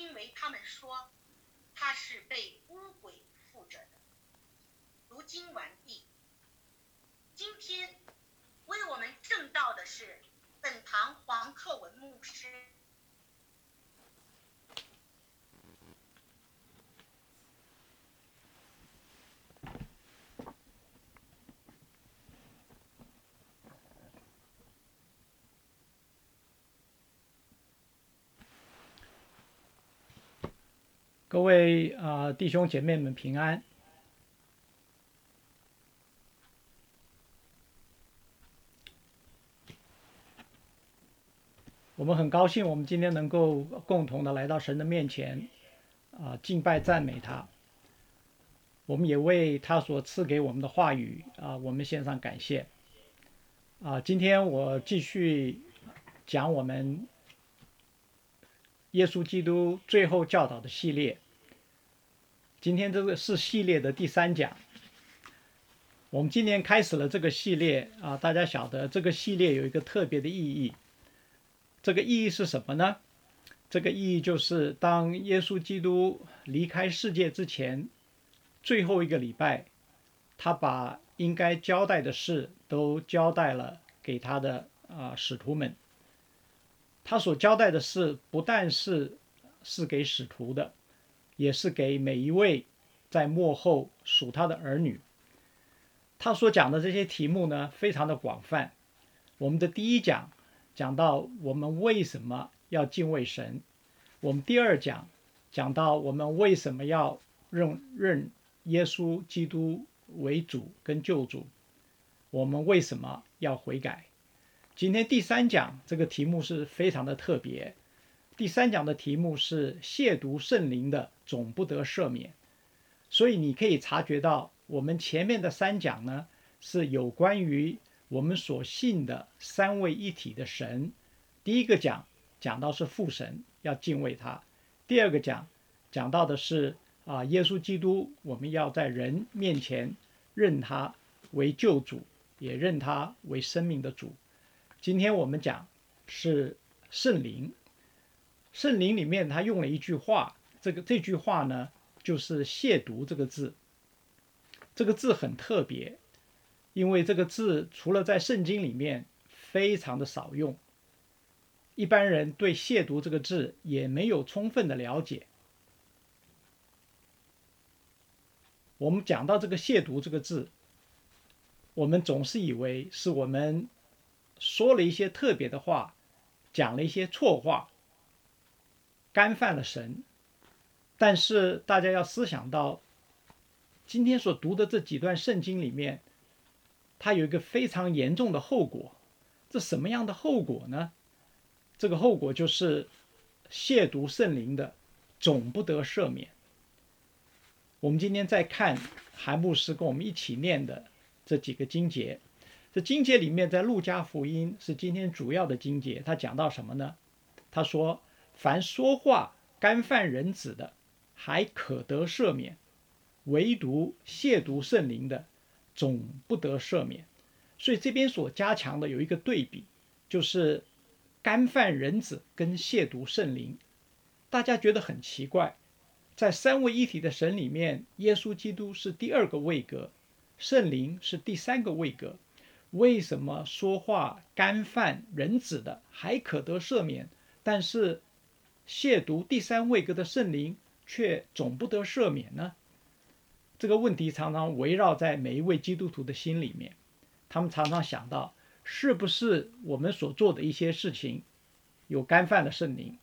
因为他们说他是被污鬼附着的。读经完毕。今天为我们证道的是本堂黄克文牧师。 各位弟兄姐妹们平安。我们很高兴，我们今天能够共同的来到神的面前，敬拜赞美他。我们也为他所赐给我们的话语我们献上感谢。今天我继续讲我们耶稣基督最后教导的系列。今天这个是系列的第3讲。我们今年开始了这个系列大家晓得这个系列有一个特别的意义。这个意义是什么呢？这个意义就是当耶稣基督离开世界之前，最后一个礼拜，他把应该交代的事都交代了给他的使徒们。他所交代的事不但是给使徒的，也是给每一位在末后属他的儿女。他所讲的这些题目呢，非常的广泛。我们的第1讲讲到我们为什么要敬畏神，我们第2讲讲到我们为什么要认耶稣基督为主跟救主，我们为什么要悔改。今天第3讲这个题目是非常的特别。第3讲的题目是亵渎圣灵的总不得赦免。所以你可以察觉到我们前面的3讲呢，是有关于我们所信的3位一体的神。第1个讲到是父神，要敬畏他。第2个讲到的是耶稣基督，我们要在人面前认他为救主，也认他为生命的主。今天我们讲是圣灵。圣灵里面他用了一句话，这句话呢就是亵渎这个字。这个字很特别，因为这个字除了在圣经里面非常的少用，一般人对亵渎这个字也没有充分的了解。我们讲到这个亵渎这个字，我们总是以为是我们说了一些特别的话，讲了一些错话，干犯了神。但是大家要思想到，今天所读的这几段圣经里面，它有一个非常严重的后果。这什么样的后果呢？这个后果就是亵渎圣灵的总不得赦免。我们今天再看韩牧师跟我们一起念的这几个经节。这经节里面，在路加福音是今天主要的经节。他讲到什么呢？他说，凡说话干犯人子的，还可得赦免，唯独亵渎圣灵的总不得赦免。所以这边所加强的有一个对比，就是干犯人子跟亵渎圣灵。大家觉得很奇怪，在3位一体的神里面，耶稣基督是第2个位格，圣灵是第3个位格。为什么说话干犯人子的还可得赦免，但是亵渎第3位格的圣灵却总不得赦免呢？这个问题常常围绕在每一位基督徒的心里面。他们常常想到，是不是我们所做的一些事情有干犯了圣灵？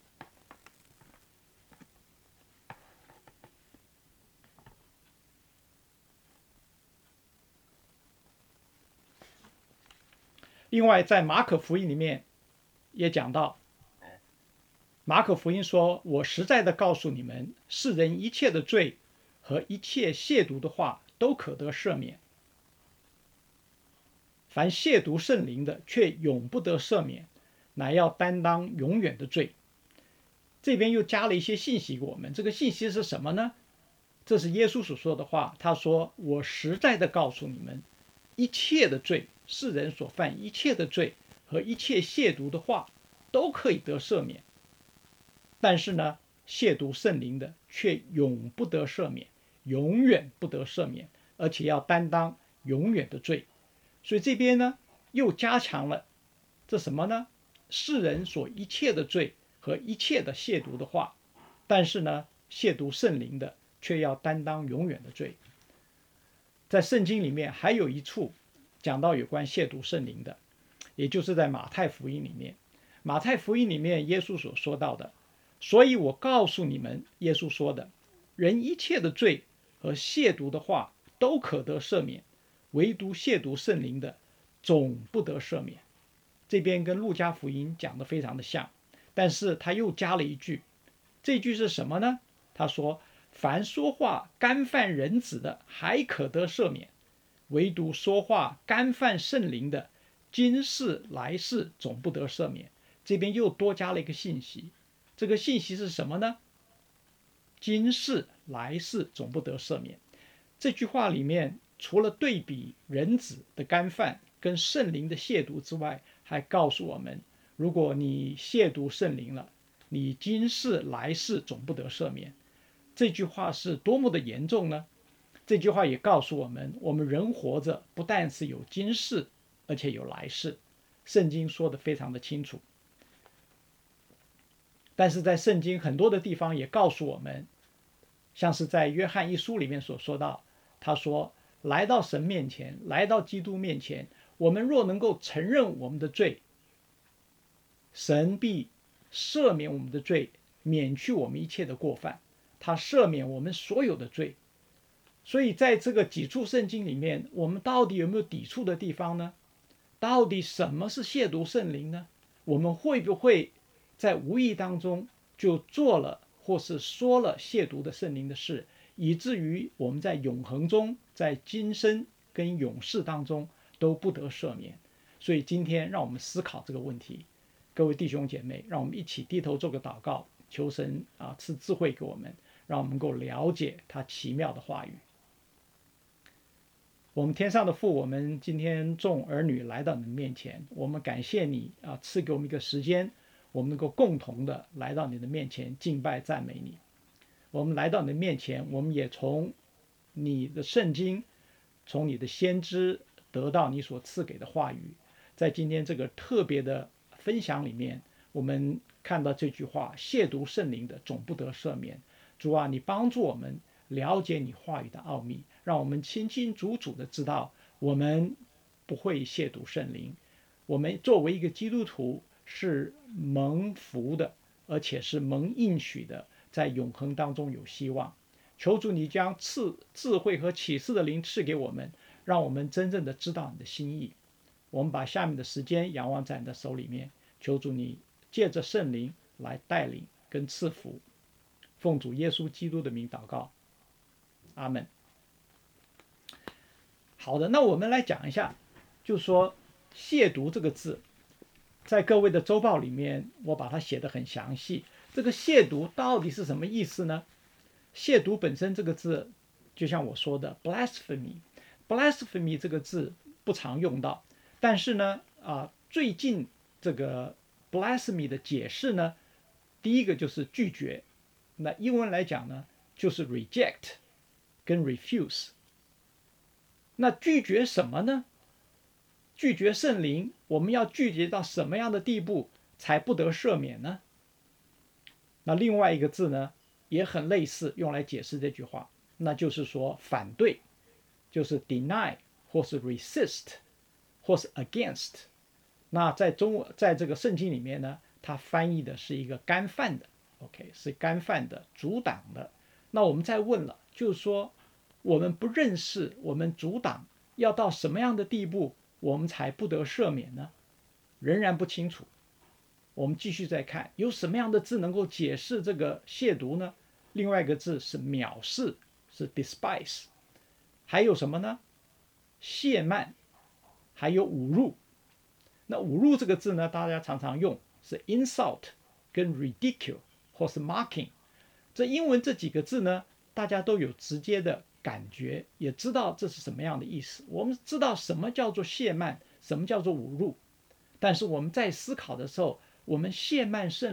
另外，在马可福音里面也讲到，马可福音说，我实在的告诉你们，世人一切的罪和一切亵渎的话都可得赦免，凡亵渎圣灵的却永不得赦免，乃要担当永远的罪。这边又加了一些信息给我们。这个信息是什么呢？这是耶稣所说的话。他说，我实在的告诉你们，一切的罪，世人所犯一切的罪和一切亵渎的话都可以得赦免。但是呢， 亵渎圣灵的却永不得赦免，永远不得赦免，而且要担当永远的罪。所以这边呢又加强了这什么呢？世人所一切的罪和一切的亵渎的话，但是呢亵渎圣灵的却要担当永远的罪。在圣经里面还有一处讲到有关亵渎圣灵的，也就是在马太福音里面。马太福音里面耶稣所说到的，所以我告诉你们，耶稣说的，人一切的罪和亵渎的话都可得赦免，唯独亵渎圣灵的总不得赦免。这边跟路加福音讲的非常的像，但是他又加了一句，这句是什么呢？他说，凡说话干犯人子的还可得赦免，唯独说话干犯圣灵的，今世来世总不得赦免。这边又多加了一个信息，这个信息是什么呢？今世来世总不得赦免。这句话里面除了对比人子的干犯跟圣灵的亵渎之外，还告诉我们，如果你亵渎圣灵了，你今世来世总不得赦免。这句话是多么的严重呢？这句话也告诉我们，我们人活着不但是有今世，而且有来世。圣经说得非常的清楚。但是在圣经很多的地方也告诉我们，像是在约翰一书里面所说到，他说，来到神面前，来到基督面前，我们若能够承认我们的罪，神必赦免我们的罪，免去我们一切的过犯，他赦免我们所有的罪。所以在这个几处圣经里面，我们到底有没有抵触的地方呢？到底什么是亵渎圣灵呢？我们会不会在无意当中就做了或是说了亵渎的圣灵的事，以至于我们在永恒中，在今生跟永世当中都不得赦免？所以今天让我们思考这个问题。各位弟兄姐妹，让我们一起低头做个祷告，求神赐智慧给我们，让我们能够了解他奇妙的话语。我们天上的父，我们今天众儿女来到你的面前，我们感谢你赐给我们一个时间，我们能够共同的来到你的面前敬拜赞美你。我们来到你的面前，我们也从你的圣经，从你的先知得到你所赐给的话语。在今天这个特别的分享里面，我们看到这句话，亵渎圣灵的总不得赦免。主啊，你帮助我们了解你话语的奥秘，让我们清清楚楚的知道我们不会亵渎圣灵。我们作为一个基督徒是蒙福的，而且是蒙应许的，在永恒当中有希望。求主你将赐智慧和启示的灵赐给我们，让我们真正的知道你的心意。我们把下面的时间仰望在你的手里面，求主你借着圣灵来带领跟赐福。奉主耶稣基督的名祷告，阿们。好的，那我们来讲一下，就是说亵渎这个字，在各位的周报里面我把它写得很详细。这个亵渎到底是什么意思呢？亵渎本身这个字，就像我说的 blasphemy 这个字不常用到，但是呢最近这个 blasphemy 的解释呢，第一个就是拒绝，那英文来讲呢就是 reject 跟 refuse。 那拒绝什么呢？拒绝圣灵，我们要拒绝到什么样的地步才不得赦免呢？那另外一个字呢也很类似，用来解释这句话，那就是说反对，就是 deny 或是 resist 或是 against。 那在这个圣经里面呢，它翻译的是一个干犯的 OK， 是干犯的，阻挡的。那我们再问了，就是说我们不认识，我们阻挡要到什么样的地步我们才不得赦免呢？仍然不清楚。我们继续再看，有什么样的字能够解释这个亵渎呢？另外一个字是藐视，是 despise。 还有什么呢？亵慢，还有侮辱。那侮辱这个字呢，大家常常用是 insult 跟 ridicule 或是 mocking。 这英文这几个字呢，大家都有直接的感觉，也知道这是什么样的意思。我们知道什么叫做亵慢，什么叫做侮辱，但是我们在思考的时候，我们亵慢圣灵，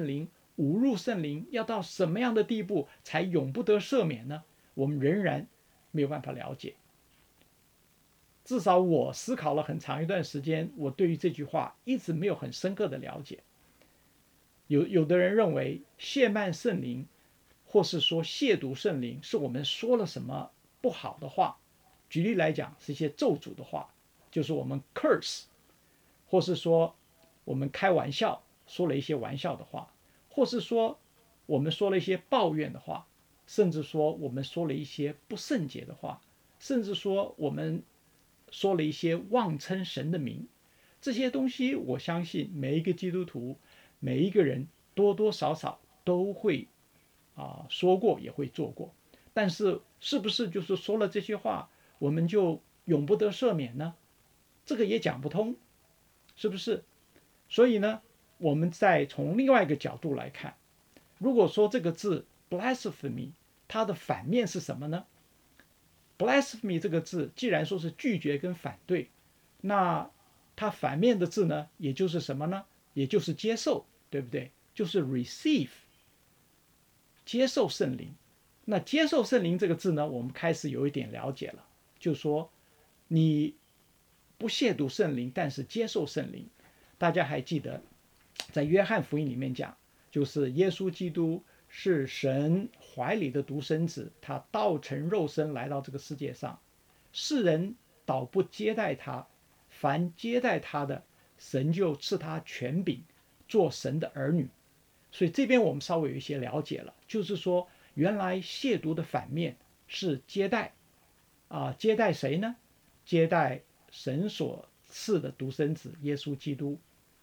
侮辱圣灵要到什么样的地步才永不得赦免呢？我们仍然没有办法了解。至少我思考了很长一段时间，我对于这句话一直没有很深刻的了解。有的人认为亵慢圣灵，或是说亵渎圣灵，是我们说了什么不好的话。举例来讲，是一些咒诅的话，就是我们 curse， 或是说我们开玩笑说了一些玩笑的话，或是说我们说了一些抱怨的话，甚至说我们说了一些不圣洁的话，甚至说我们说了一些妄称神的名。这些东西我相信每一个基督徒，每一个人多多少少都会说过，也会做过。但是是不是就是说了这些话我们就永不得赦免呢？这个也讲不通，是不是？所以呢，我们再从另外一个角度来看，如果说这个字 blasphemy 它的反面是什么呢？ blasphemy 这个字既然说是拒绝跟反对，那它反面的字呢，也就是什么呢？也就是接受，对不对？就是 receive， 接受圣灵。那接受圣灵这个字呢，我们开始有一点了解了，就是说你不亵渎圣灵，但是接受圣灵。大家还记得在约翰福音里面讲，就是耶稣基督是神怀里的独生子，他道成肉身来到这个世界上，世人倒不接待他，凡接待他的，神就赐他权柄做神的儿女。所以这边我们稍微有一些了解了，就是说原来亵渎的反面是接待接待谁呢？接待神所赐的独生子耶稣基督。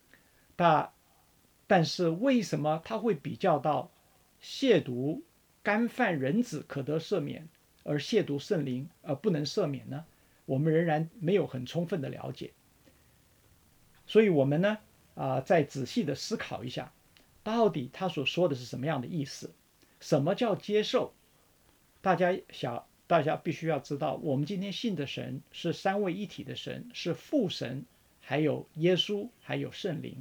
但是为什么他会比较到亵渎干犯人子可得赦免，而亵渎圣灵而不能赦免呢？我们仍然没有很充分的了解。所以我们呢再仔细的思考一下，到底他所说的是什么样的意思？什么叫接受？大家必须要知道，我们今天信的神是三位一体的神，是父神，还有耶稣，还有圣灵。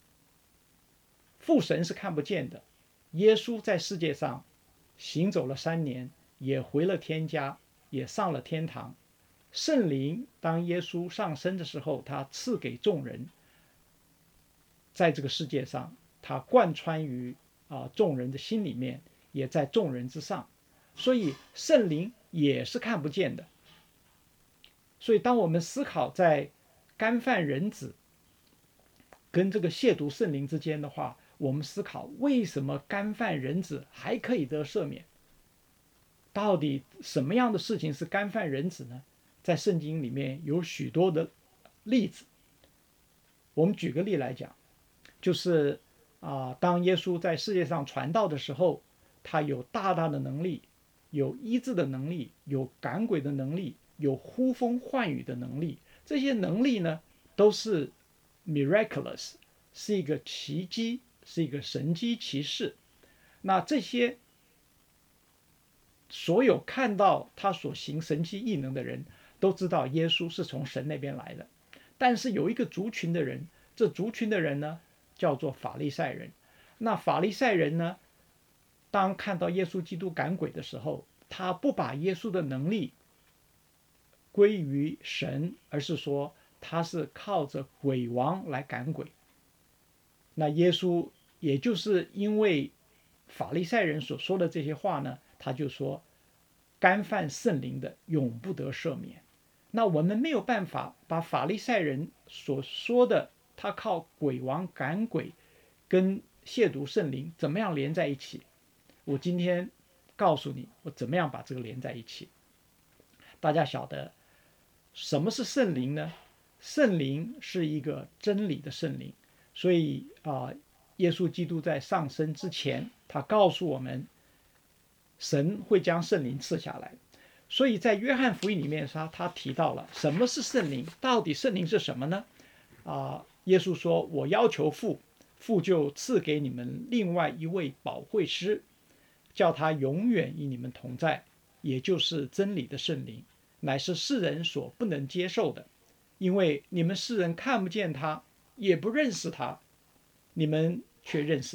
父神是看不见的，耶稣在世界上行走了3年，也回了天家，也上了天堂。圣灵当耶稣上升的时候，他赐给众人，在这个世界上，他贯穿于众人的心里面，也在众人之上。所以圣灵也是看不见的。所以当我们思考在干犯人子跟这个亵渎圣灵之间的话，我们思考为什么干犯人子还可以得赦免？到底什么样的事情是干犯人子呢？在圣经里面有许多的例子。我们举个例来讲，就是当耶稣在世界上传道的时候，他有大大的能力，有医治的能力，有赶鬼的能力，有呼风唤雨的能力。这些能力呢，都是 miraculous， 是一个奇迹，是一个神迹奇事。那这些所有看到他所行神迹异能的人都知道耶稣是从神那边来的。但是有一个族群的人，这族群的人呢叫做法利赛人。那法利赛人呢，当看到耶稣基督赶鬼的时候，他不把耶稣的能力归于神，而是说他是靠着鬼王来赶鬼。那耶稣也就是因为法利赛人所说的这些话呢，他就说干犯圣灵的永不得赦免。那我们没有办法把法利赛人所说的他靠鬼王赶鬼跟亵渎圣灵怎么样连在一起。我今天告诉你我怎么样把这个连在一起。大家晓得什么是圣灵呢？圣灵是一个真理的圣灵。所以耶稣基督在上升之前，他告诉我们神会将圣灵赐下来。所以在约翰福音里面他提到了什么是圣灵，到底圣灵是什么呢？耶稣说我要求父，父就赐给你们另外一位保惠师，叫他永远与你们同在，也就是真理的圣灵，乃是世人所不能接受的，因为你们世人看不见他，也不认识他，你们却认识他，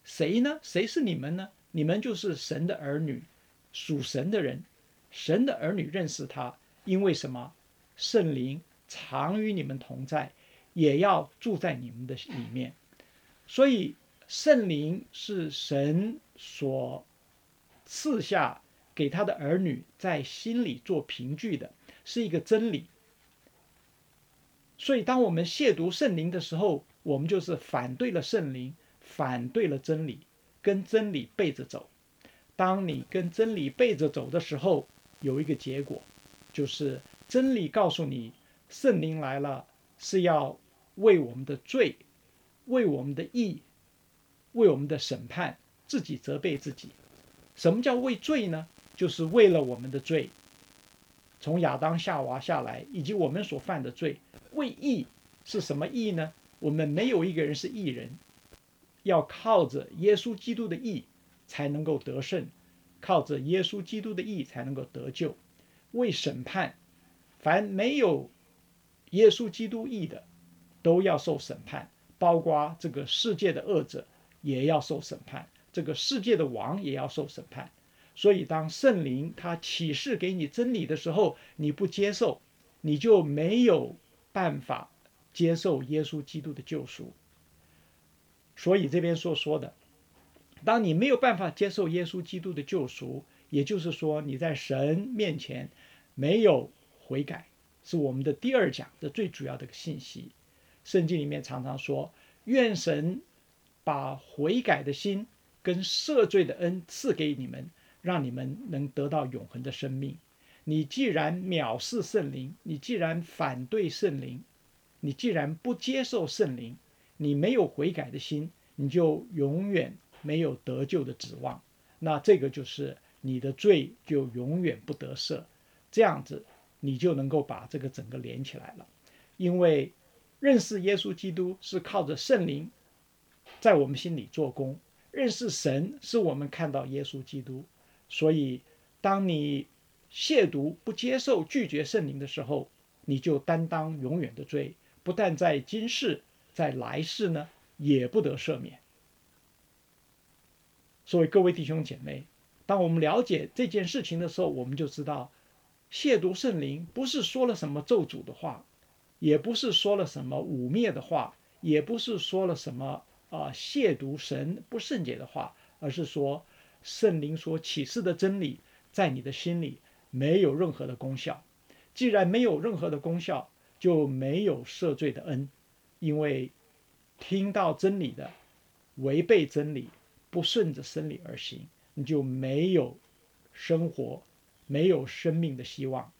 谁呢？谁是你们呢？你们就是神的儿女，属神的人。神的儿女认识他，因为什么？圣灵常与你们同在，也要住在你们的里面。所以圣灵是神所赐下给他的儿女在心里做凭据的，是一个真理。所以当我们亵渎圣灵的时候，我们就是反对了圣灵，反对了真理，跟真理背着走。当你跟真理背着走的时候，有一个结果，就是真理告诉你，圣灵来了是要为我们的罪，为我们的义，为我们的审判，自己责备自己。什么叫为罪呢？就是为了我们的罪，从亚当夏娃下来，以及我们所犯的罪。为义是什么义呢？我们没有一个人是义人，要靠着耶稣基督的义才能够得胜，靠着耶稣基督的义才能够得救。为审判，凡没有耶稣基督义的，都要受审判，包括这个世界的恶者也要受审判，这个世界的王也要受审判。所以当圣灵他启示给你真理的时候，你不接受，你就没有办法接受耶稣基督的救赎。所以这边所说的，当你没有办法接受耶稣基督的救赎，也就是说你在神面前没有悔改，是我们的第二讲的最主要的一个信息。圣经里面常常说，愿神把悔改的心跟赦罪的恩赐给你们，让你们能得到永恒的生命。你既然藐视圣灵，你既然反对圣灵，你既然不接受圣灵，你没有悔改的心，你就永远没有得救的指望。那这个就是你的罪就永远不得赦。这样子你就能够把这个整个连起来了。因为认识耶稣基督是靠着圣灵在我们心里做工，认识神是我们看到耶稣基督。所以当你亵渎、不接受、拒绝圣灵的时候，你就担当永远的罪，不但在今世，在来世呢也不得赦免。所以各位弟兄姐妹，当我们了解这件事情的时候，我们就知道亵渎圣灵不是说了什么咒诅的话，也不是说了什么污蔑的话，也不是说了什么亵渎神不圣洁的话，而是说圣灵所启示的真理在你的心里没有任何的功效。既然没有任何的功效，就没有赦罪的恩。因为听到真理的违背真理，不顺着真理而行，你就没有生活，没有生命的希望。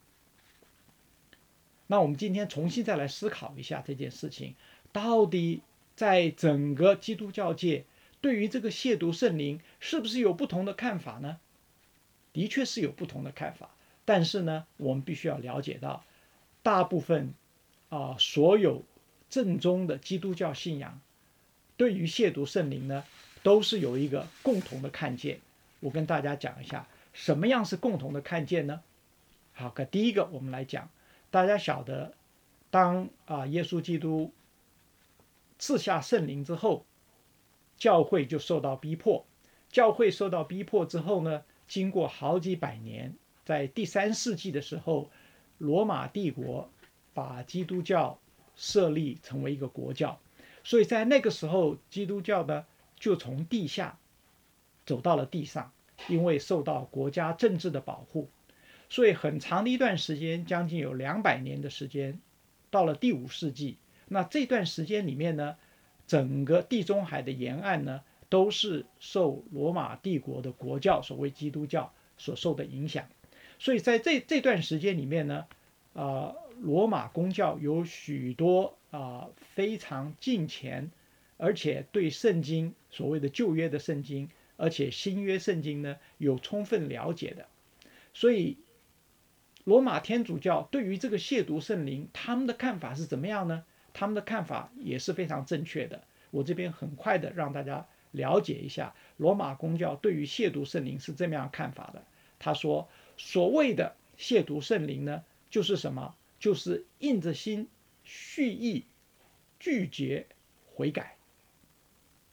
那我们今天重新再来思考一下这件事情，到底在整个基督教界对于这个亵渎圣灵是不是有不同的看法呢？的确是有不同的看法，但是呢，我们必须要了解到，大部分所有正宗的基督教信仰对于亵渎圣灵呢，都是有一个共同的看见。我跟大家讲一下，什么样是共同的看见呢？好，第一个我们来讲，大家晓得，当耶稣基督赐下圣灵之后，教会就受到逼迫。教会受到逼迫之后呢，经过好几百年，在第3世纪的时候，罗马帝国把基督教设立成为一个国教。所以在那个时候，基督教呢就从地下走到了地上，因为受到国家政治的保护。所以很长的一段时间，将近有200年的时间，到了第5世纪，那这段时间里面呢，整个地中海的沿岸呢，都是受罗马帝国的国教，所谓基督教所受的影响。所以在这段时间里面呢，罗马公教有许多非常敬虔，而且对圣经所谓的旧约的圣经，而且新约圣经呢有充分了解的。所以罗马天主教对于这个亵渎圣灵，他们的看法是怎么样呢？他们的看法也是非常正确的。我这边很快的让大家了解一下，罗马公教对于亵渎圣灵是这么样看法的。他说，所谓的亵渎圣灵呢，就是什么？就是硬着心蓄意拒绝悔改。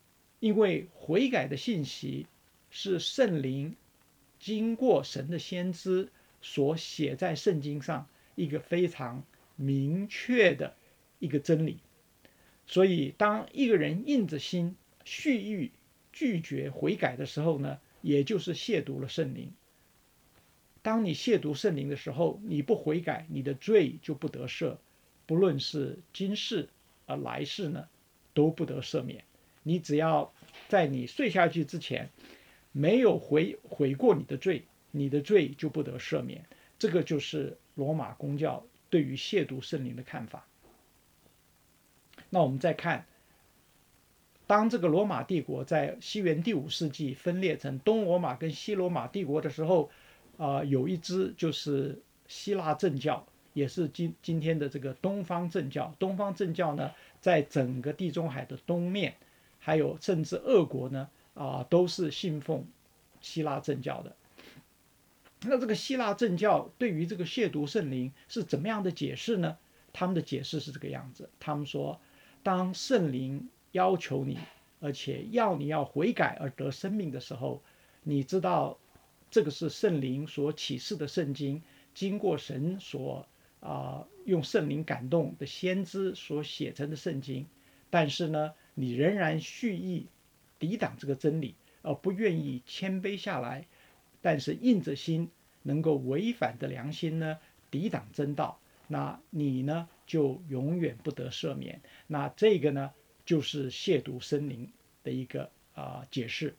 因为悔改的信息是圣灵经过神的先知所写在圣经上一个非常明确的一个真理。所以当一个人硬着心蓄意拒绝悔改的时候呢，也就是亵渎了圣灵。当你亵渎圣灵的时候，你不悔改，你的罪就不得赦，不论是今世来世呢，都不得赦免。你只要在你睡下去之前没有悔过你的罪，你的罪就不得赦免。这个就是罗马公教对于亵渎圣灵的看法。那我们再看，当这个罗马帝国在西元第5世纪分裂成东罗马跟西罗马帝国的时候，有一支就是希腊正教，也是今天的这个东方正教。东方正教呢，在整个地中海的东面，还有甚至俄国呢，都是信奉希腊正教的。那这个希腊正教对于这个亵渎圣灵是怎么样的解释呢？他们的解释是这个样子，他们说，当圣灵要求你，而且要你要悔改而得生命的时候，你知道这个是圣灵所启示的圣经，经过神所用圣灵感动的先知所写成的圣经，但是呢，你仍然蓄意抵挡这个真理，而不愿意谦卑下来，但是硬着心能够违反的良心呢，抵挡真道，那你呢就永远不得赦免。那这个呢，就是亵渎圣灵的一个解释。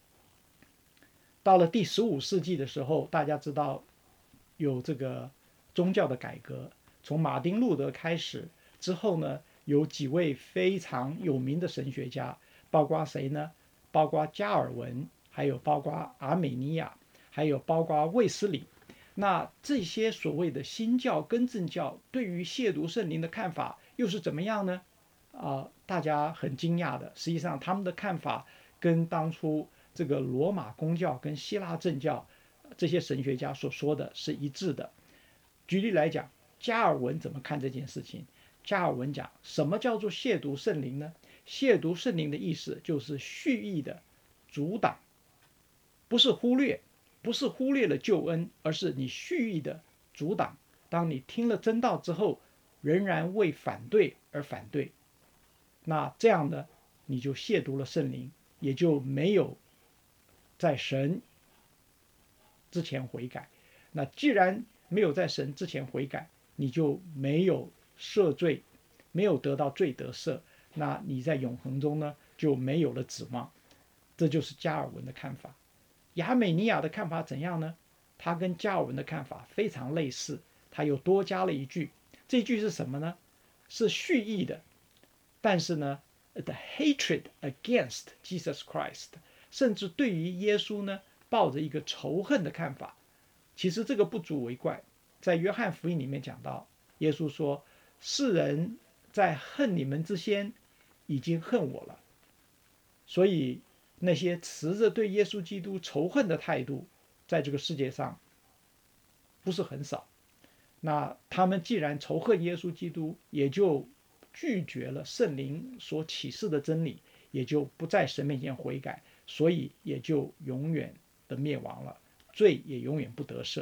到了第15世纪的时候，大家知道有这个宗教的改革，从马丁路德开始之后呢，有几位非常有名的神学家，包括谁呢？包括加尔文，还有包括阿美尼亚，还有包括卫斯理。那这些所谓的新教跟正教对于亵渎圣灵的看法又是怎么样呢？大家很惊讶的，实际上他们的看法跟当初这个罗马公教跟希腊正教这些神学家所说的是一致的。举例来讲，加尔文怎么看这件事情？加尔文讲，什么叫做亵渎圣灵呢？亵渎圣灵的意思就是蓄意的阻挡，不是忽略了救恩，而是你蓄意的阻挡。当你听了真道之后，仍然为反对而反对，那这样呢，你就亵渎了圣灵，也就没有在神之前悔改。那既然没有在神之前悔改，你就没有赦罪，没有得到罪得赦，那你在永恒中呢就没有了指望。这就是加尔文的看法。亚美尼亚的看法怎样呢？他跟加尔文的看法非常类似，他又多加了一句，这句是什么呢？是蓄意的，但是呢 ，the hatred against Jesus Christ， 甚至对于耶稣呢，抱着一个仇恨的看法。其实这个不足为怪，在约翰福音里面讲到，耶稣说：“世人在恨你们之先，已经恨我了。”所以那些持着对耶稣基督仇恨的态度，在这个世界上不是很少。那他们既然仇恨耶稣基督，也就拒绝了圣灵所启示的真理，也就不在神面前悔改，所以也就永远的灭亡了，罪也永远不得赦。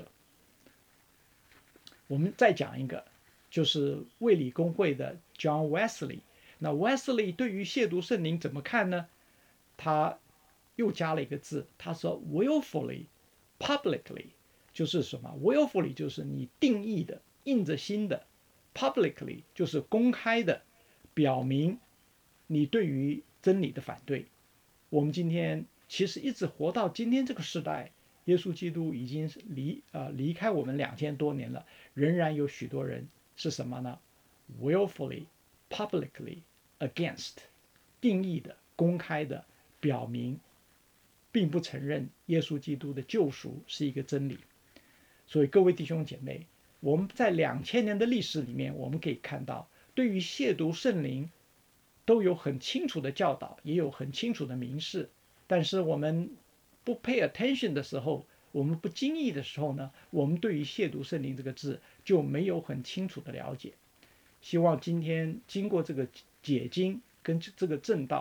我们再讲一个，就是卫理公会的 John Wesley。那 Wesley 对于亵渎圣灵怎么看呢？他又加了一个字，他说 willfully publicly， 就是什么 willfully 就是你定义的硬着心的， publicly 就是公开的表明你对于真理的反对。我们今天其实一直活到今天这个时代，耶稣基督已经离开我们2000多年了，仍然有许多人是什么呢？ willfully publicly against， 定义的公开的表明并不承认耶稣基督的救赎是一个真理。所以各位弟兄姐妹，我们在2000年的历史里面，我们可以看到，对于亵渎圣灵都有很清楚的教导，也有很清楚的明示。但是我们不 pay attention 的时候，我们不经意的时候呢，我们对于亵渎圣灵这个字就没有很清楚的了解。希望今天经过这个解经跟这个正道，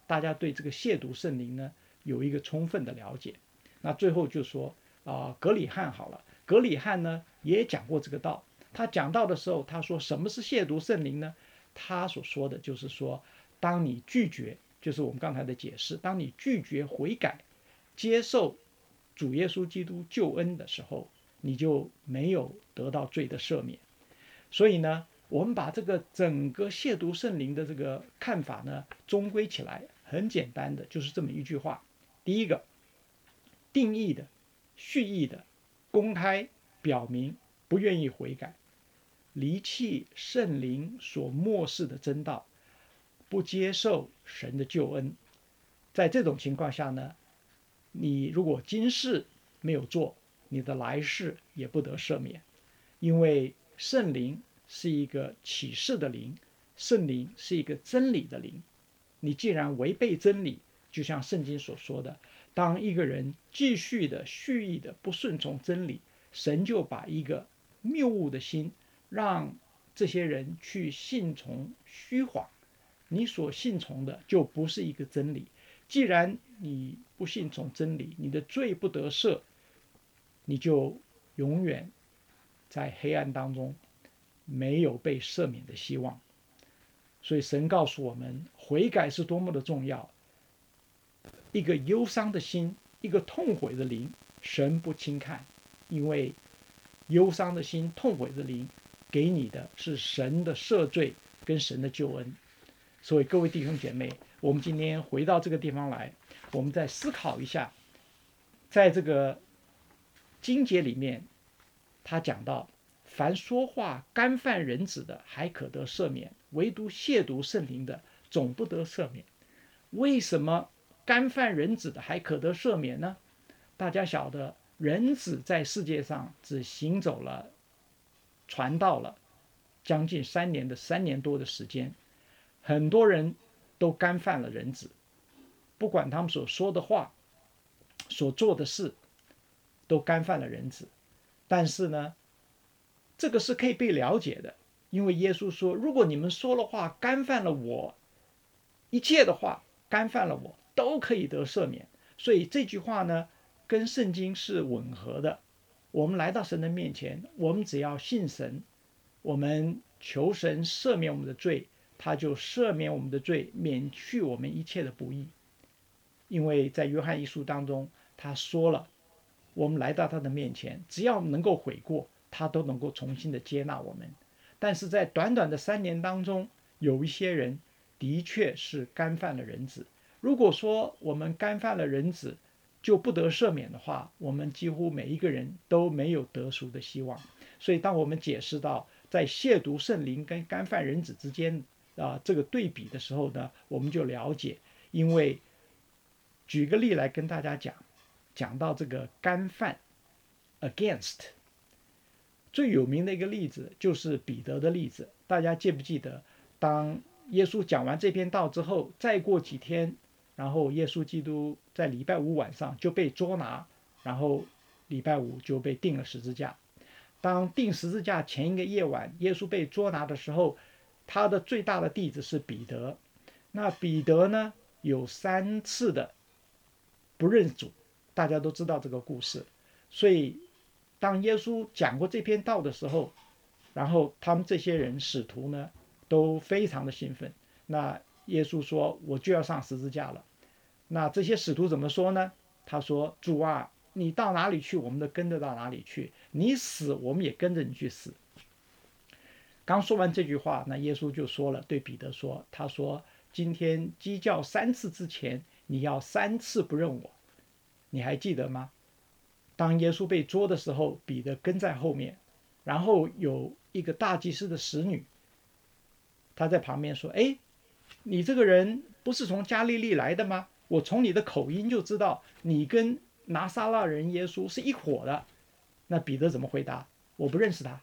大家对这个亵渎圣灵呢有一个充分的了解。那最后就说格里汉好了，格里汉呢也讲过这个道。他讲到的时候，他说什么是亵渎圣灵呢？他所说的就是说，当你拒绝，就是我们刚才的解释，当你拒绝悔改，接受主耶稣基督救恩的时候，你就没有得到罪的赦免。所以呢，我们把这个整个亵渎圣灵的这个看法呢，终归起来很简单的，就是这么一句话：第一个，定义的、蓄意的、公开表明不愿意悔改，离弃圣灵所漠视的真道，不接受神的救恩。在这种情况下呢，你如果今世没有做，你的来世也不得赦免，因为圣灵是一个启示的灵，圣灵是一个真理的灵。你既然违背真理，就像圣经所说的，当一个人继续的蓄意的不顺从真理，神就把一个谬误的心让这些人去信从虚谎，你所信从的就不是一个真理。既然你不信从真理，你的罪不得赦，你就永远在黑暗当中没有被赦免的希望。所以神告诉我们，悔改是多么的重要。一个忧伤的心，一个痛悔的灵，神不轻看，因为忧伤的心、痛悔的灵给你的是神的赦罪跟神的救恩。所以各位弟兄姐妹，我们今天回到这个地方来，我们再思考一下，在这个经节里面，他讲到，凡说话干犯人子的，还可得赦免；唯独亵渎圣灵的，总不得赦免。为什么干犯人子的还可得赦免呢？大家晓得，人子在世界上只行走了、传道了将近3年多的时间，很多人都干犯了人子，不管他们所说的话、所做的事，都干犯了人子。但是呢，这个是可以被了解的，因为耶稣说，如果你们说了话干犯了我，一切的话干犯了我，都可以得赦免。所以这句话呢，跟圣经是吻合的。我们来到神的面前，我们只要信神，我们求神赦免我们的罪，他就赦免我们的罪，免去我们一切的不义。因为在约翰一书当中，他说了，我们来到他的面前，只要能够悔过，他都能够重新的接纳我们。但是在短短的3年当中，有一些人的确是干犯了人子。如果说我们干犯了人子就不得赦免的话，我们几乎每一个人都没有得赎的希望。所以当我们解释到在亵渎圣灵跟干犯人子之间这个对比的时候呢，我们就了解。因为举个例来跟大家讲到这个干犯 against， 最有名的一个例子就是彼得的例子。大家记不记得，当耶稣讲完这篇道之后，再过几天，然后耶稣基督在礼拜五晚上就被捉拿，然后礼拜五就被钉了十字架。当钉十字架前一个夜晚，耶稣被捉拿的时候，他的最大的弟子是彼得。那彼得呢，有3次的不认主，大家都知道这个故事。所以当耶稣讲过这篇道的时候，然后他们这些人使徒呢都非常的兴奋。那耶稣说，我就要上十字架了。那这些使徒怎么说呢？他说，主啊，你到哪里去，我们都跟着到哪里去，你死我们也跟着你去死。刚说完这句话，那耶稣就说了，对彼得说，他说，今天鸡叫3次之前，你要3次不认我。你还记得吗？当耶稣被捉的时候，彼得跟在后面，然后有一个大祭司的使女，他在旁边说，哎，你这个人不是从加利利来的吗？我从你的口音就知道你跟拿撒勒人耶稣是一伙的。那彼得怎么回答？我不认识他。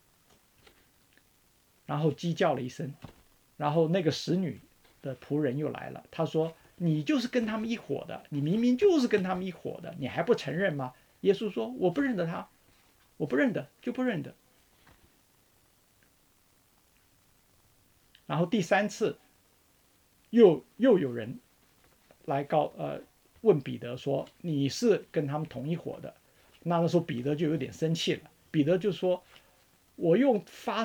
然后鸡叫了一声，然后那个使女的仆人又来了，他说，你就是跟他们一伙的，你明明就是跟他们一伙的，你还不承认吗？耶稣说，我不认得他，我不认得就不认得。然后第3次又有人来问彼得说：你是跟他们同一伙的？那时候彼得就有点生气了，彼得就说：我用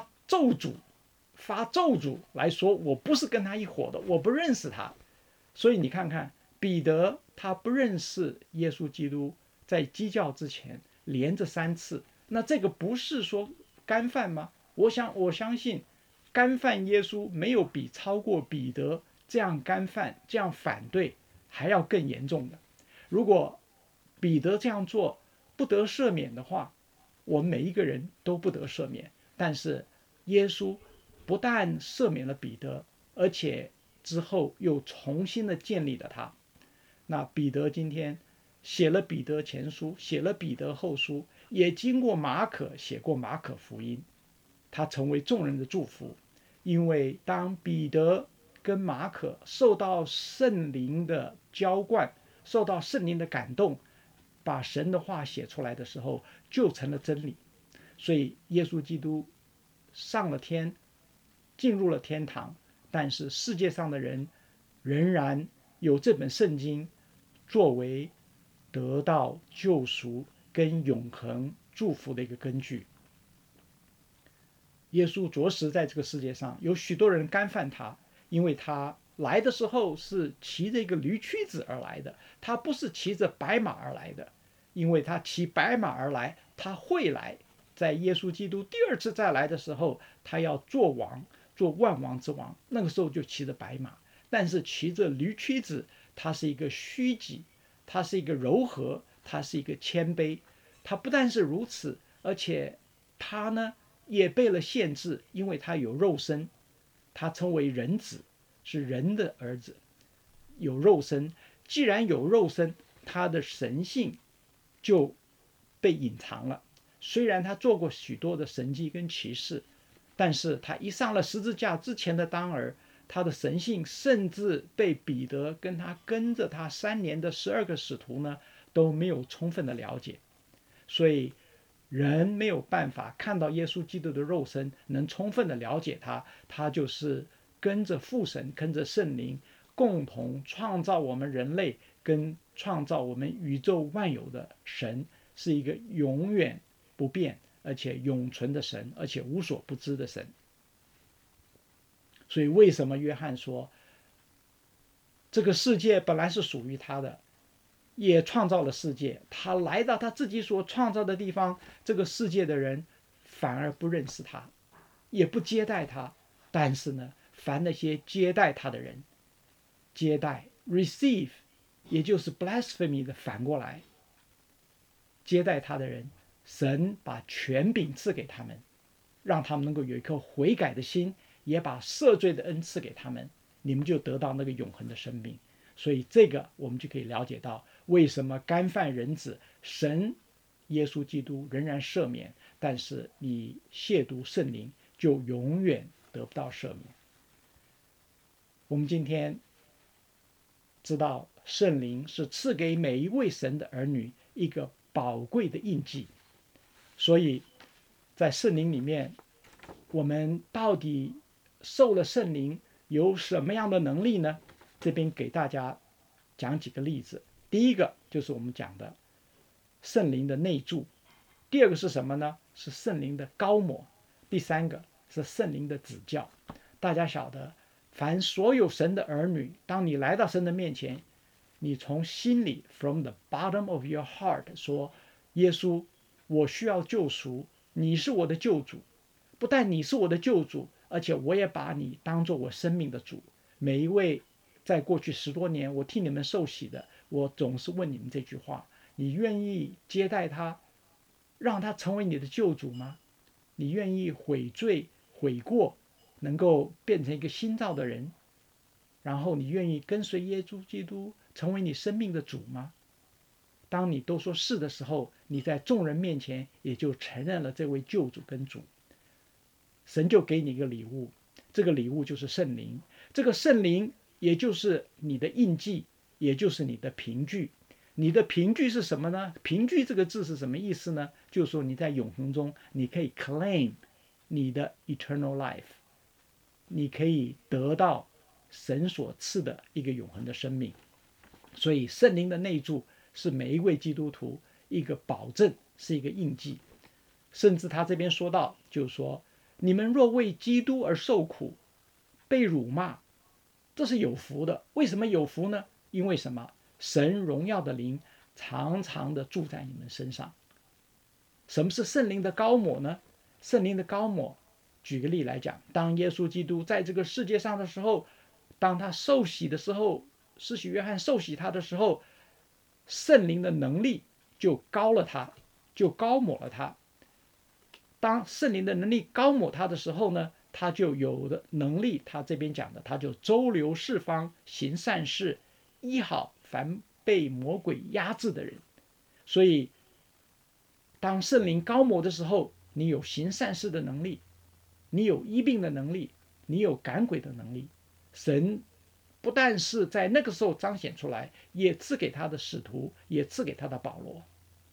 发咒诅来说，我不是跟他一伙的，我不认识他。所以你看看，彼得他不认识耶稣基督，在鸡叫之前连着3次，那这个不是说干犯吗？我相信干犯耶稣没有比超过彼得这样干犯、这样反对还要更严重的。如果彼得这样做不得赦免的话，我们每一个人都不得赦免。但是耶稣不但赦免了彼得，而且之后又重新的建立了他。那彼得今天写了彼得前书，写了彼得后书，也经过马可写过马可福音，他成为众人的祝福。因为当彼得跟马可受到圣灵的浇灌，受到圣灵的感动，把神的话写出来的时候，就成了真理。所以耶稣基督上了天，进入了天堂，但是世界上的人仍然有这本圣经作为得到救赎跟永恒祝福的一个根据。耶稣着实在这个世界上有许多人干犯他，因为他来的时候是骑着一个驴驹子而来的，他不是骑着白马而来的。因为他骑白马而来，他会来，在耶稣基督第2次再来的时候，他要做王，做万王之王，那个时候就骑着白马。但是骑着驴驹子，他是一个虚己，他是一个柔和，他是一个谦卑。他不但是如此，而且他呢也被了限制，因为他有肉身，他称为人子，是人的儿子，有肉身。既然有肉身，他的神性就被隐藏了。虽然他做过许多的神迹跟奇事，但是他一上了十字架之前的当儿，他的神性甚至被彼得跟着他3年的12个使徒呢都没有充分的了解。所以人没有办法看到耶稣基督的肉身，能充分的了解他，他就是跟着父神，跟着圣灵，共同创造我们人类跟创造我们宇宙万有的神，是一个永远不变而且永存的神，而且无所不知的神。所以为什么约翰说这个世界本来是属于他的，也创造了世界，他来到他自己所创造的地方，这个世界的人反而不认识他，也不接待他。但是呢，凡那些接待他的人，接待 receive 也就是 blasphemy 的反过来，接待他的人，神把权柄赐给他们，让他们能够有一颗悔改的心，也把赦罪的恩赐给他们，你们就得到那个永恒的生命。所以这个我们就可以了解到，为什么干犯人子，神耶稣基督仍然赦免，但是你亵渎圣灵就永远得不到赦免。我们今天知道圣灵是赐给每一位神的儿女一个宝贵的印记，所以在圣灵里面，我们到底受了圣灵有什么样的能力呢？这边给大家讲几个例子。第一个就是我们讲的圣灵的内住，第二个是什么呢？是圣灵的膏抹，第三个是圣灵的指教。大家晓得，凡所有神的儿女，当你来到神的面前，你从心里 from the bottom of your heart 说，耶稣，我需要救赎，你是我的救主。不但你是我的救主，而且我也把你当作我生命的主。每一位在过去10多年我替你们受洗的，我总是问你们这句话：你愿意接待他，让他成为你的救主吗？你愿意悔罪悔过，能够变成一个新造的人，然后你愿意跟随耶稣基督成为你生命的主吗？当你都说是的时候，你在众人面前也就承认了这位救主跟主。神就给你一个礼物，这个礼物就是圣灵。这个圣灵也就是你的印记，也就是你的凭据。你的凭据是什么呢？凭据这个字是什么意思呢？就是说你在永恒中，你可以 claim 你的 eternal life， 你可以得到神所赐的一个永恒的生命。 所以圣灵的内住是每一位基督徒一个保证，是一个印记。甚至他这边说到，就是说，你们若为基督而受苦，被辱骂，这是有福的。为什么有福呢？因为什么？神荣耀的灵常常的住在你们身上。什么是圣灵的膏抹呢？圣灵的膏抹，举个例来讲，当耶稣基督在这个世界上的时候，当他受洗的时候，施洗约翰受洗他的时候，圣灵的能力就膏了他，就膏抹了他。当圣灵的能力膏抹他的时候呢，他就有的能力，他这边讲的，他就周流四方，行善事，医好凡被魔鬼压制的人。所以当圣灵膏抹的时候，你有行善事的能力，你有医病的能力，你有赶鬼的能力。神不但是在那个时候彰显出来，也赐给他的使徒，也赐给他的保罗。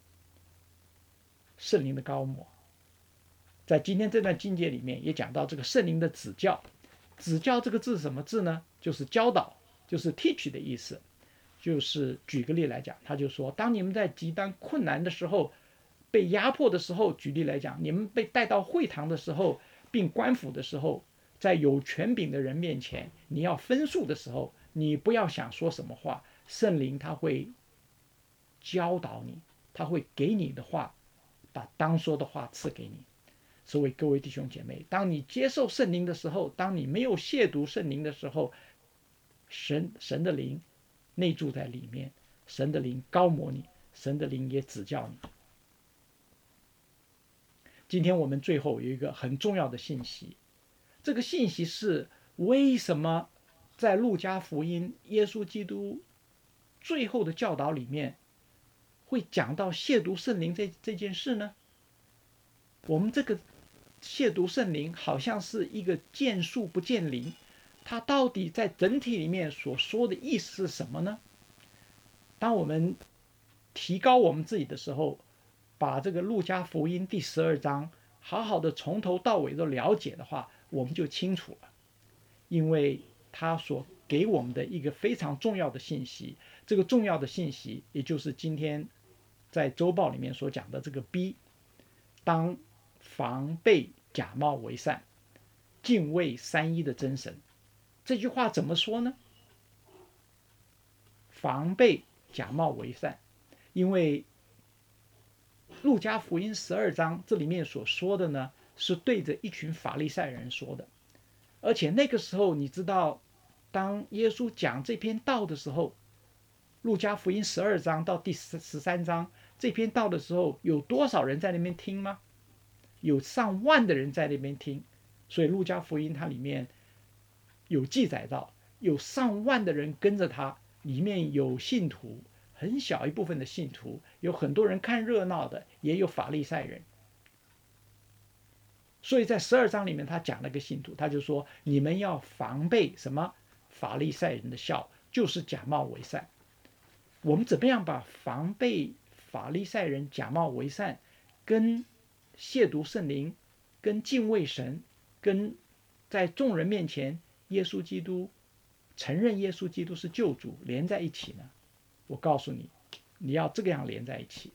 圣灵的膏抹，在今天这段经节里面也讲到这个圣灵的指教。指教这个字是什么字呢？就是教导，就是 teach 的意思。就是举个例来讲，他就说，当你们在极端困难的时候，被压迫的时候，举例来讲，你们被带到会堂的时候，并官府的时候，在有权柄的人面前，你要分诉的时候，你不要想说什么话，圣灵他会教导你，他会给你的话，把当说的话赐给你。所以各位弟兄姐妹，当你接受圣灵的时候，当你没有亵渎圣灵的时候，神的灵内住在里面，神的灵膏抹你，神的灵也指教你。今天我们最后有一个很重要的信息，这个信息是为什么在路加福音耶稣基督最后的教导里面会讲到亵渎圣灵这件事呢？我们这个亵渎圣灵好像是一个见树不见林，它到底在整体里面所说的意思是什么呢？当我们提高我们自己的时候，把这个路加福音第12章好好的从头到尾都了解的话，我们就清楚了。因为他所给我们的一个非常重要的信息，这个重要的信息也就是今天在周报里面所讲的这个 B， 当防备假冒为善，敬畏三一的真神。这句话怎么说呢？防备假冒为善，因为路加福音12章这里面所说的呢，是对着一群法利赛人说的。而且那个时候你知道，当耶稣讲这篇道的时候，路加福音12章到第13章这篇道的时候，有多少人在那边听吗？有上万的人在那边听。所以路加福音它里面有记载到，有上万的人跟着他，里面有信徒，很小一部分的信徒，有很多人看热闹的，也有法利赛人。所以在12章里面他讲了个信徒，他就说，你们要防备什么？法利赛人的笑，就是假冒为善。我们怎么样把防备法利赛人假冒为善跟亵渎圣灵，跟敬畏神，跟在众人面前耶稣基督承认耶稣基督是救主连在一起呢？我告诉你，你要这个样连在一起。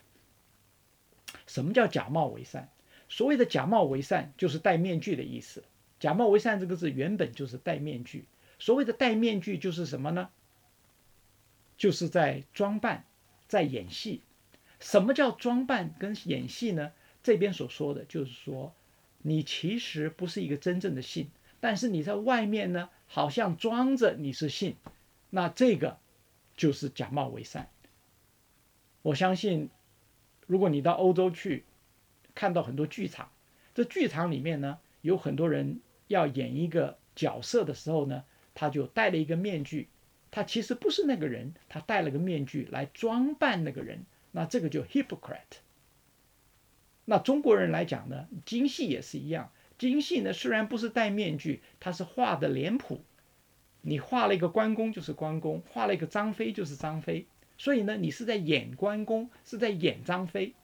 什么叫假冒为善？所谓的假冒为善，就是戴面具的意思。假冒为善这个字原本就是戴面具。所谓的戴面具就是什么呢？就是在装扮，在演戏。什么叫装扮跟演戏呢？这边所说的就是说，你其实不是一个真正的信，但是你在外面呢，好像装着你是信，那这个就是假冒为善。我相信，如果你到欧洲去，看到很多剧场，这剧场里面呢，有很多人要演一个角色的时候呢，他就戴了一个面具，他其实不是那个人，他戴了个面具来装扮那个人，那这个就 hypocrite。那中国人来讲呢，京戏也是一样，京戏呢虽然不是戴面具，它是画的脸谱，你画了一个关公就是关公，画了一个张飞就是张飞，所以呢，你是在演关公，是在演张飞。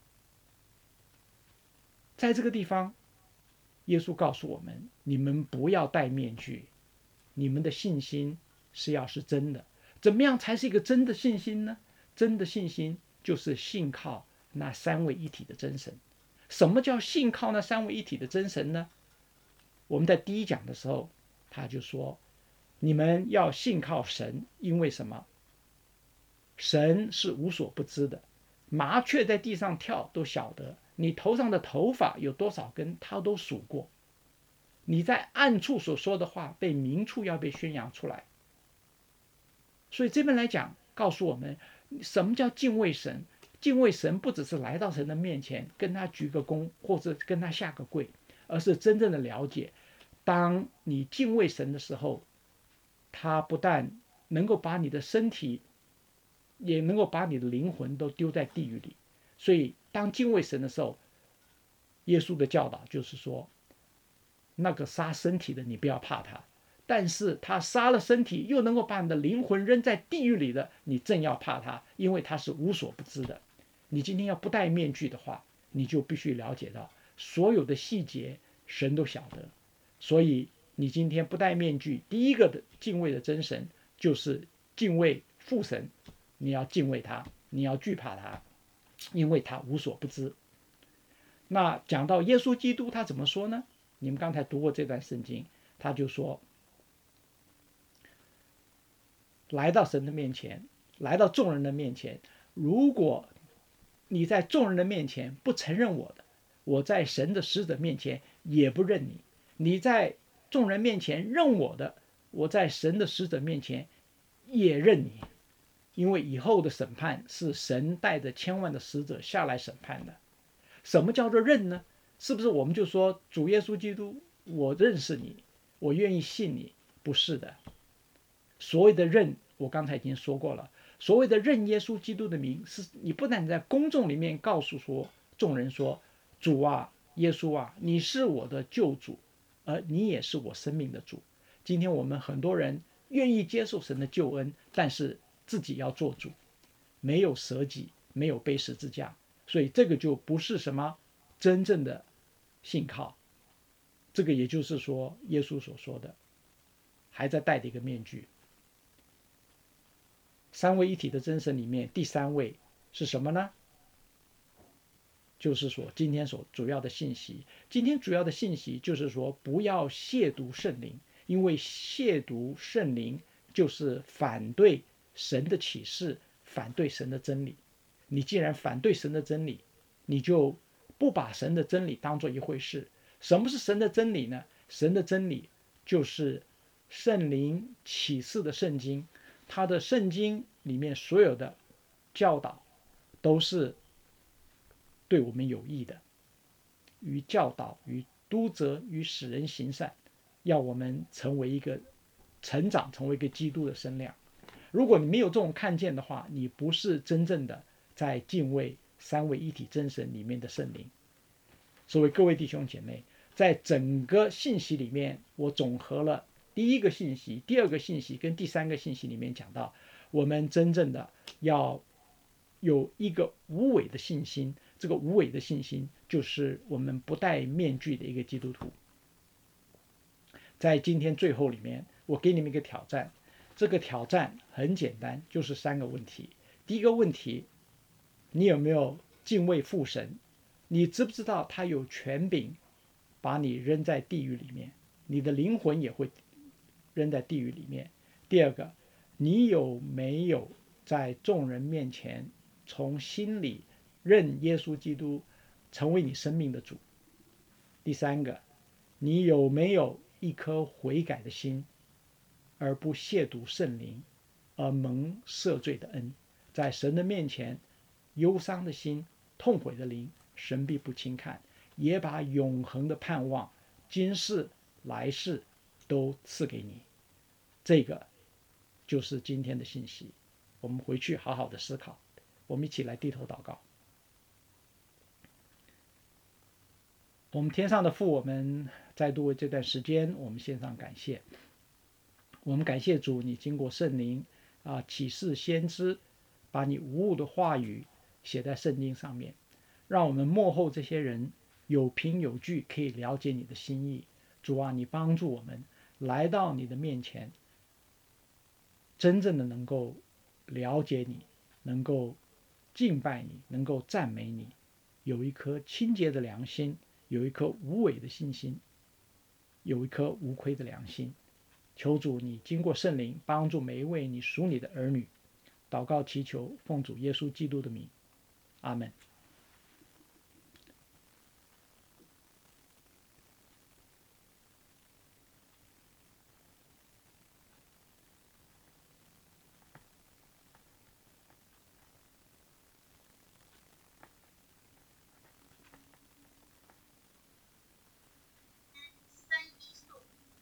在这个地方，耶稣告诉我们，你们不要戴面具，你们的信心是要是真的。 怎么样才是一个真的信心呢？真的信心就是信靠那三位一体的真神。什么叫信靠那三位一体的真神呢？我们在第一讲的时候，他就说，你们要信靠神，因为什么？神是无所不知的，麻雀在地上跳都晓得，你头上的头发有多少根，他都数过。你在暗处所说的话，被明处要被宣扬出来。所以这边来讲，告诉我们什么叫敬畏神。敬畏神不只是来到神的面前跟他鞠个躬，或者跟他下个跪，而是真正的了解，当你敬畏神的时候，他不但能够把你的身体，也能够把你的灵魂都丢在地狱里。所以当敬畏神的时候，耶稣的教导就是说，那个杀身体的你不要怕他，但是他杀了身体又能够把你的灵魂扔在地狱里的，你正要怕他，因为他是无所不知的。你今天要不戴面具的话，你就必须了解到所有的细节神都晓得。所以你今天不戴面具，第一个的敬畏的真神就是敬畏父神，你要敬畏他，你要惧怕他，因为他无所不知。那讲到耶稣基督他怎么说呢？你们刚才读过这段圣经，他就说，来到神的面前，来到众人的面前，如果你在众人的面前不承认我的，我在神的使者面前也不认你。你在众人面前认我的，我在神的使者面前也认你。因为以后的审判是神带着千万的使者下来审判的。什么叫做认呢？是不是我们就说主耶稣基督，我认识你，我愿意信你？不是的。所谓的认，我刚才已经说过了。所谓的认耶稣基督的名，是你不但在公众里面告诉众人说，主啊，耶稣啊，你是我的救主，而你也是我生命的主。今天我们很多人愿意接受神的救恩，但是自己要做主，没有舍己，没有背十字架，所以这个就不是什么真正的信靠。这个也就是说，耶稣所说的，还在戴着一个面具。三位一体的真神里面，第三位是什么呢？就是说今天所主要的信息。今天主要的信息就是说，不要亵渎圣灵，因为亵渎圣灵就是反对神的启示，反对神的真理。你既然反对神的真理，你就不把神的真理当作一回事。什么是神的真理呢？神的真理就是圣灵启示的圣经，他的圣经里面所有的教导都是对我们有益的，于教导，于督责，于使人行善，要我们成为一个成长，成为一个基督的身量。如果你没有这种看见的话，你不是真正的在敬畏三位一体真神里面的圣灵。所以各位弟兄姐妹，在整个信息里面，我总和了第一个信息、第二个信息跟第三个信息里面讲到，我们真正的要有一个无伪的信心。这个无伪的信心就是我们不戴面具的一个基督徒。在今天最后里面，我给你们一个挑战。这个挑战很简单，就是三个问题。第一个问题，你有没有敬畏父神？你知不知道他有权柄把你扔在地狱里面，你的灵魂也会扔在地狱里面。第二个，你有没有在众人面前从心里认耶稣基督成为你生命的主？第三个，你有没有一颗悔改的心，而不亵渎圣灵，而蒙赦罪的恩？在神的面前，忧伤的心，痛悔的灵，神必不轻看，也把永恒的盼望，今世来世都赐给你。这个就是今天的信息。我们回去好好的思考。我们一起来低头祷告。我们天上的父，我们再度为这段时间我们献上感谢。我们感谢主，你经过圣灵启示先知，把你无误的话语写在圣经上面，让我们幕后这些人有凭有据，可以了解你的心意。主啊，你帮助我们来到你的面前， 真正的能够了解你，能够敬拜你，能够赞美你，有一颗清洁的良心，有一颗无伪的信心，有一颗无愧的良心。求主你经过圣灵帮助每一位你属你的儿女，祷告祈求，奉主耶稣基督的名，阿门。 3:1颂。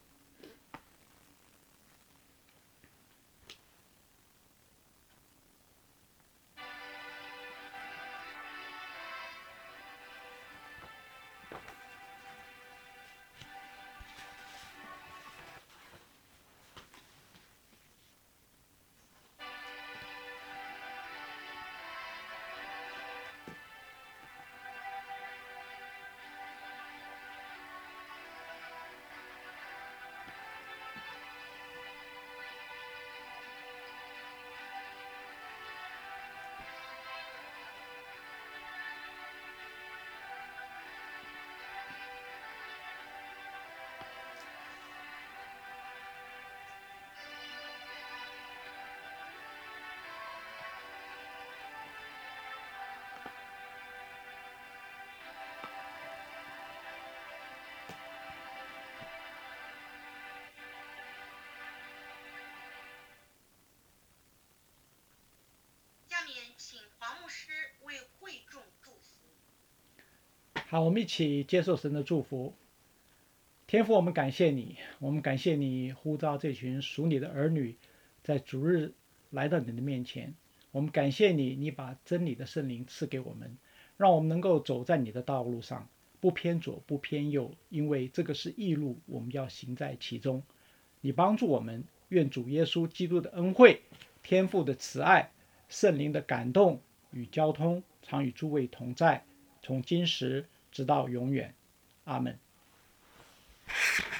下面请黄牧师为会众祝福。 好，我们一起接受神的祝福。天父，我们感谢你，我们感谢你呼召这群属你的儿女，在主日来到你的面前。我们感谢你，你把真理的圣灵赐给我们，让我们能够走在你的道路上，不偏左不偏右，因为这个是义路，我们要行在其中。你帮助我们，愿主耶稣基督的恩惠、天父的慈爱、圣灵的感动与交通，常与诸位同在，从今时直到永远。阿门。